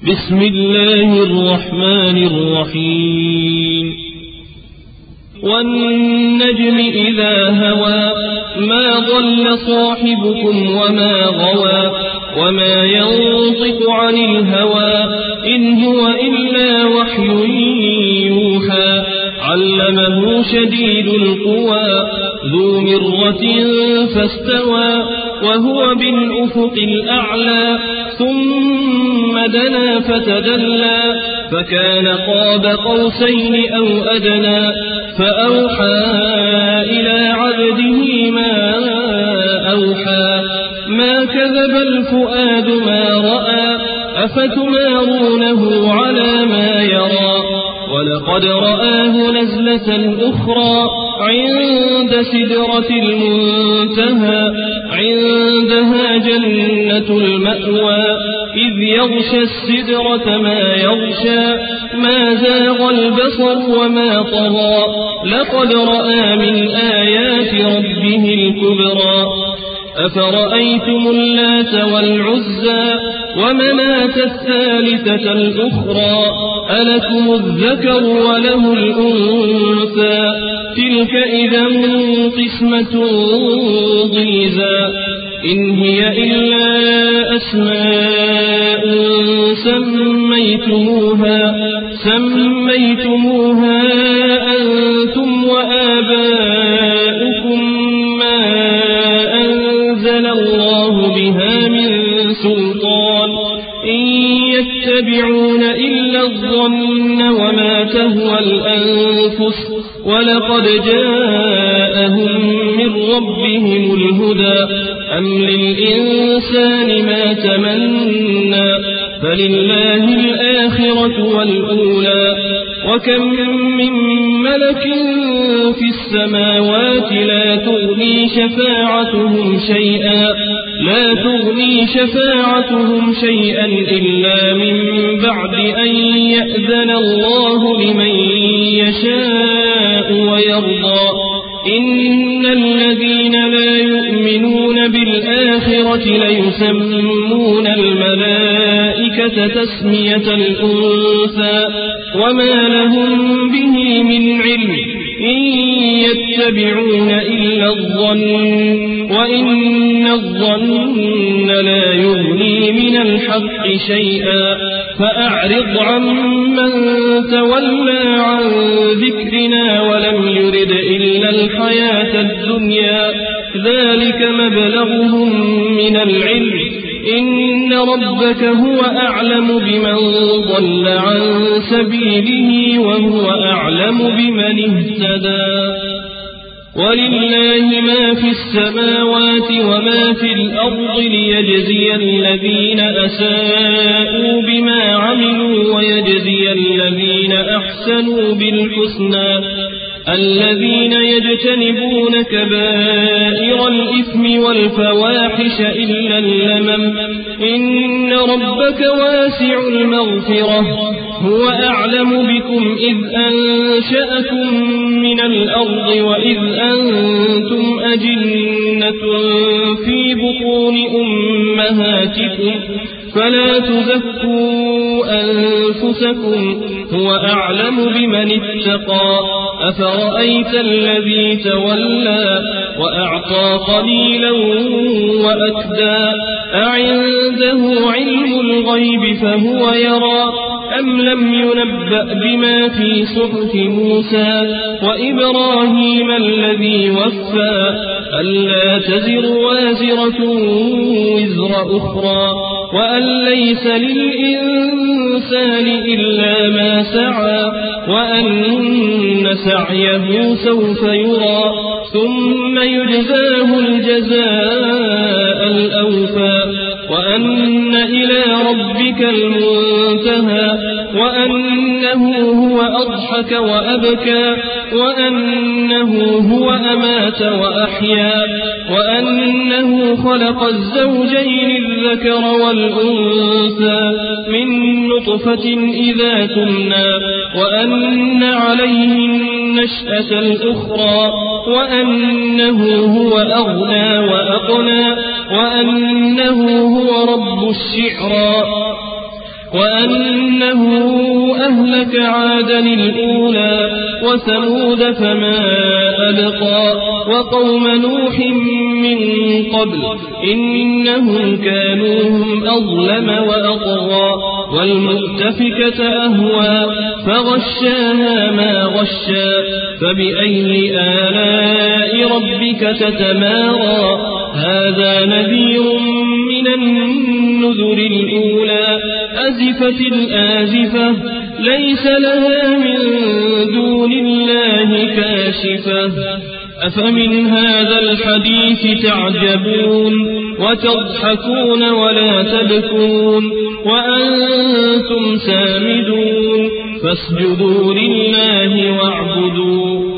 بسم الله الرحمن الرحيم والنجم إذا هوى ما ضل صاحبكم وما غوى وما ينطق عن الهوى إن هو إلا وحي يوحى علمه شديد القوى ذو مرة فاستوى وهو بالأفق الأعلى ثم دنا فتدلى فكان قاب قوسين أو أدنى فأوحى إلى عبده ما أوحى ما كذب الفؤاد ما رأى أفتمارونه على ما يرى ولقد رآه نزلة أخرى عند سدرة المنتهى عندها جنة المأوى إذ يغشى السدرة ما يغشى ما زاغ البصر وما طغى لقد رأى من آيات ربه الكبرى أفرأيتم اللات والعزى ومناة الثالثة الأخرى ألكم الذكر وله الأنثى تلك إذا قسمة ضيزى إن هي إلا أسماء سميتموها أنتم وآباؤكم ما أنزل الله بها من سلطان إن يتبعون إلا الظن وما تهوى الأنفس ولقد جاءهم من ربهم الهدى أم للإنسان ما تمنى فلله الآخرة والأولى وكم من ملك في السماوات لا تغني شفاعتهم شيئا إلا من بعد أن يأذن الله لمن يشاء ويرضى إن الذين لا يؤمنون بالآخرة ليسمون الملائكة تسمية الأنثى وما لهم به من علم إن يتبعون إلا الظن وإن الظن لا يغني من الحق شيئا فأعرض عمن تولى عن ذكرنا ولم يرد إلا الحياة الدنيا ذلك مبلغهم من العلم إن ربك هو أعلم بمن ضل عن سبيله وهو أعلم بمن اهتدى ولله ما في السماوات وما في الأرض ليجزي الذين أساءوا بما عملوا ويجزي الذين أحسنوا بالحسنى الذين يجتنبون كبائر الإثم والفواحش إلا اللمم إن ربك واسع المغفرة هو أعلم بكم إذ أنشأكم من الأرض وإذ أنتم أجنة في بطون أمهاتكم فلا تزكوا أنفسكم هو أعلم بمن اتقى أفرأيت الذي تولى وأعطى قليلا وأكدى أعنده علم الغيب فهو يرى أم لم ينبأ بما في صحف موسى وإبراهيم الذي وفى ألا تزر وازرة وزر أخرى وأن ليس للإنسان إلا ما سعى وأن سعيه سوف يرى ثم يجزاه الجزاء الأوفى وأن إلى ربك المنتهى وأنه هو أضحك وأبكى وأنه هو أمات وأحيا وأنه خلق الزوجين الذكر والأنثى من نطفة إذا تمنى وأن عليه النشأة الأخرى وأنه هو أغنى وأقنى وأنه هو رب الشعرى وأنه أهلك عادا الأولى وثمود فما أبقى وقوم نوح من قبل إنهم كانوا هم أظلم وأطغى والمؤتفكة أهوى فغشاها ما غشا فبأي آلاء ربك تتمارى هذا نذير من النذر الأولى أزفت الآزفة ليس لها من دون الله كاشفة أفمن هذا الحديث تعجبون وتضحكون ولا تبكون وأنتم سامدون فاسجدوا لله واعبدوا